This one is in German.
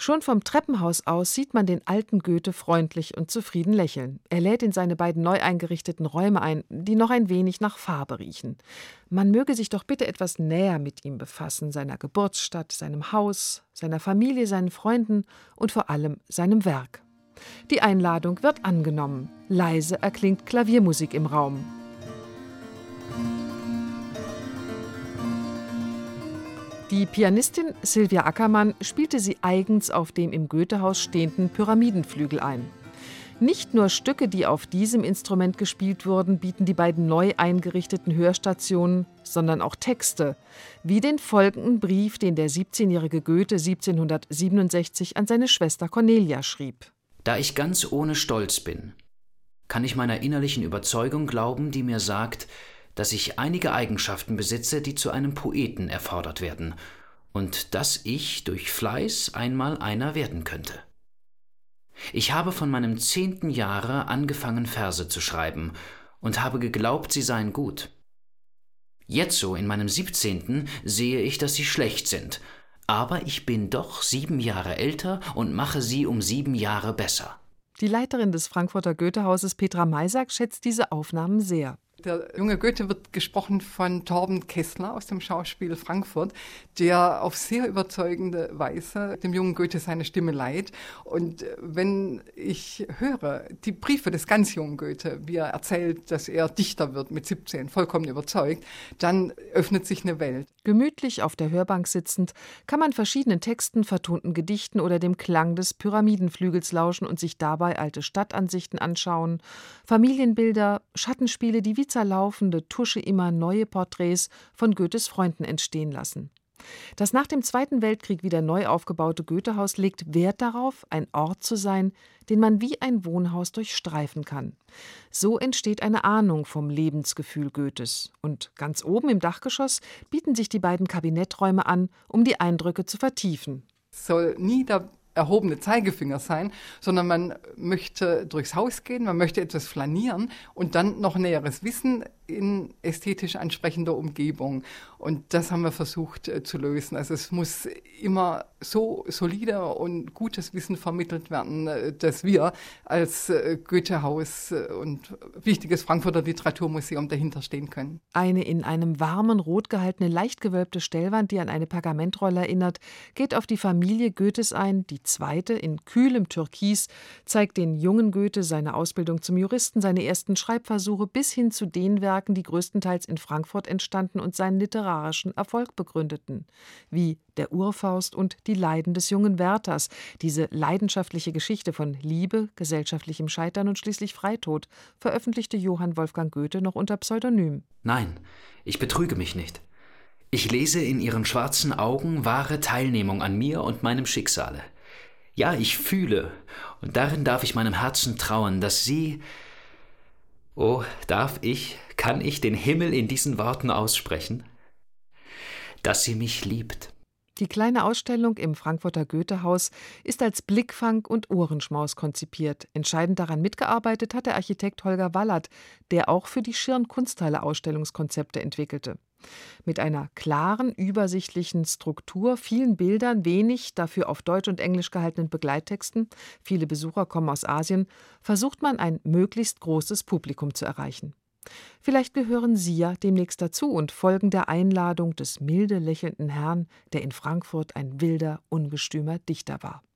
Schon vom Treppenhaus aus sieht man den alten Goethe freundlich und zufrieden lächeln. Er lädt in seine beiden neu eingerichteten Räume ein, die noch ein wenig nach Farbe riechen. Man möge sich doch bitte etwas näher mit ihm befassen, seiner Geburtsstadt, seinem Haus, seiner Familie, seinen Freunden und vor allem seinem Werk. Die Einladung wird angenommen. Leise erklingt Klaviermusik im Raum. Die Pianistin Sylvia Ackermann spielte sie eigens auf dem im Goethehaus stehenden Pyramidenflügel ein. Nicht nur Stücke, die auf diesem Instrument gespielt wurden, bieten die beiden neu eingerichteten Hörstationen, sondern auch Texte, wie den folgenden Brief, den der 17-jährige Goethe 1767 an seine Schwester Cornelia schrieb. Da ich ganz ohne Stolz bin, kann ich meiner innerlichen Überzeugung glauben, die mir sagt, dass ich einige Eigenschaften besitze, die zu einem Poeten erfordert werden, und dass ich durch Fleiß einmal einer werden könnte. Ich habe von meinem 10. Jahre angefangen, Verse zu schreiben und habe geglaubt, sie seien gut. Jetzo in meinem 17. sehe ich, dass sie schlecht sind, aber ich bin doch 7 Jahre älter und mache sie um 7 Jahre besser. Die Leiterin des Frankfurter Goethehauses, Petra Maisack, schätzt diese Aufnahmen sehr. Der junge Goethe wird gesprochen von Torben Kessler aus dem Schauspiel Frankfurt, der auf sehr überzeugende Weise dem jungen Goethe seine Stimme leiht. Und wenn ich höre die Briefe des ganz jungen Goethe, wie er erzählt, dass er Dichter wird mit 17, vollkommen überzeugt, dann öffnet sich eine Welt. Gemütlich auf der Hörbank sitzend kann man verschiedenen Texten, vertonten Gedichten oder dem Klang des Pyramidenflügels lauschen und sich dabei alte Stadtansichten anschauen, Familienbilder, Schattenspiele, die wie zerlaufende Tusche immer neue Porträts von Goethes Freunden entstehen lassen. Das nach dem Zweiten Weltkrieg wieder neu aufgebaute Goethehaus legt Wert darauf, ein Ort zu sein, den man wie ein Wohnhaus durchstreifen kann. So entsteht eine Ahnung vom Lebensgefühl Goethes. Und ganz oben im Dachgeschoss bieten sich die beiden Kabinetträume an, um die Eindrücke zu vertiefen. Es soll nie der erhobene Zeigefinger sein, sondern man möchte durchs Haus gehen, man möchte etwas flanieren und dann noch näheres Wissen in ästhetisch ansprechender Umgebung. Und das haben wir versucht zu lösen. Also es muss immer so solide und gutes Wissen vermittelt werden, dass wir als Goethehaus und wichtiges Frankfurter Literaturmuseum dahinter stehen können. Eine in einem warmen Rot gehaltene, leicht gewölbte Stellwand, die an eine Pergamentrolle erinnert, geht auf die Familie Goethes ein. Die zweite, in kühlem Türkis, zeigt den jungen Goethe, seine Ausbildung zum Juristen, seine ersten Schreibversuche bis hin zu den Werken, die größtenteils in Frankfurt entstanden und seinen literarischen Erfolg begründeten, wie Der Urfaust und Die Leiden des jungen Werthers, diese leidenschaftliche Geschichte von Liebe, gesellschaftlichem Scheitern und schließlich Freitod, veröffentlichte Johann Wolfgang Goethe noch unter Pseudonym. Nein, ich betrüge mich nicht. Ich lese in ihren schwarzen Augen wahre Teilnehmung an mir und meinem Schicksale. Ja, ich fühle, und darin darf ich meinem Herzen trauen, dass sie... Oh, kann ich den Himmel in diesen Worten aussprechen? Dass sie mich liebt. Die kleine Ausstellung im Frankfurter Goethehaus ist als Blickfang und Ohrenschmaus konzipiert. Entscheidend daran mitgearbeitet hat der Architekt Holger Wallert, der auch für die Schirn-Kunsthalle Ausstellungskonzepte entwickelte. Mit einer klaren, übersichtlichen Struktur, vielen Bildern, wenig, dafür auf Deutsch und Englisch gehaltenen Begleittexten, viele Besucher kommen aus Asien, versucht man ein möglichst großes Publikum zu erreichen. Vielleicht gehören Sie ja demnächst dazu und folgen der Einladung des milde lächelnden Herrn, der in Frankfurt ein wilder, ungestümer Dichter war.